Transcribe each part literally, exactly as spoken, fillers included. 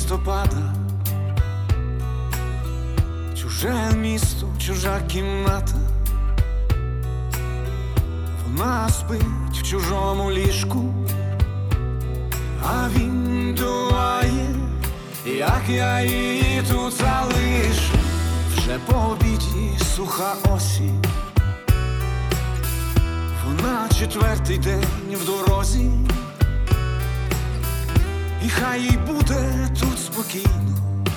листопада, чуже місто, чужа кімната. Вона спить в чужому ліжку, а він думає, як я її тут залишу. Вже по обіді суха осінь, вона четвертий день в дорозі, і хай їй буде тут спокійно.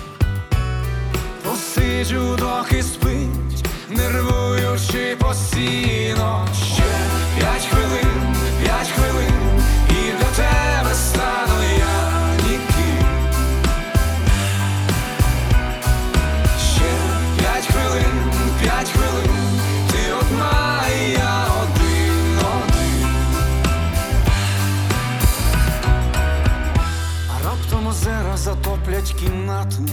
Посиджу, доки спить, нервуючи постійно. Ще п'ять хвилин, п'ять хвилин, і для тебе стану я ніким. Ще п'ять хвилин, п'ять хвилин, ти одна, і я один, один. А раптом озера затоплять кімнату,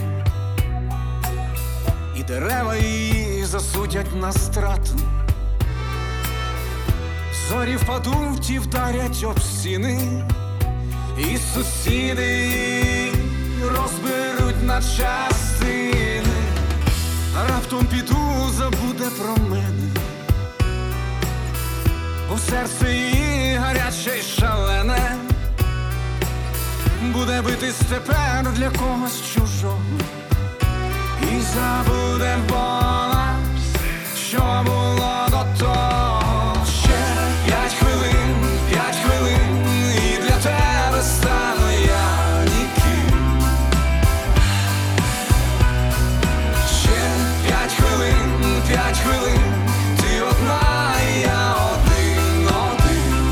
і дерева її засудять на страту. Зорі впадуть і вдарять об стіни, і сусіди її розберуть на частини. А раптом піду, забуде про мене, бо серце її гаряче й шалене буде битись тепер для когось чужого. І забуде вона, що було до того. Ще п'ять хвилин, п'ять хвилин, і для тебе стану я ніким. Ще п'ять хвилин, п'ять хвилин, ти одна, і я один, один.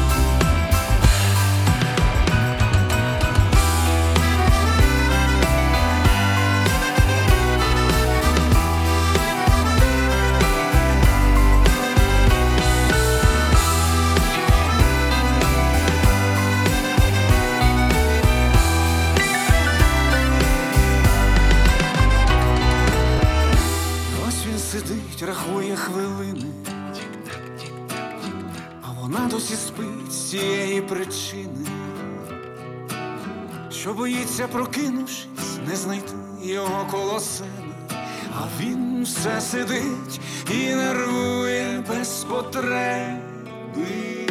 Сидить, рахує хвилини, а вона досі спить з цієї причини, що боїться, прокинувшись, не знайти його коло себе. А він все сидить і нервує без потреби.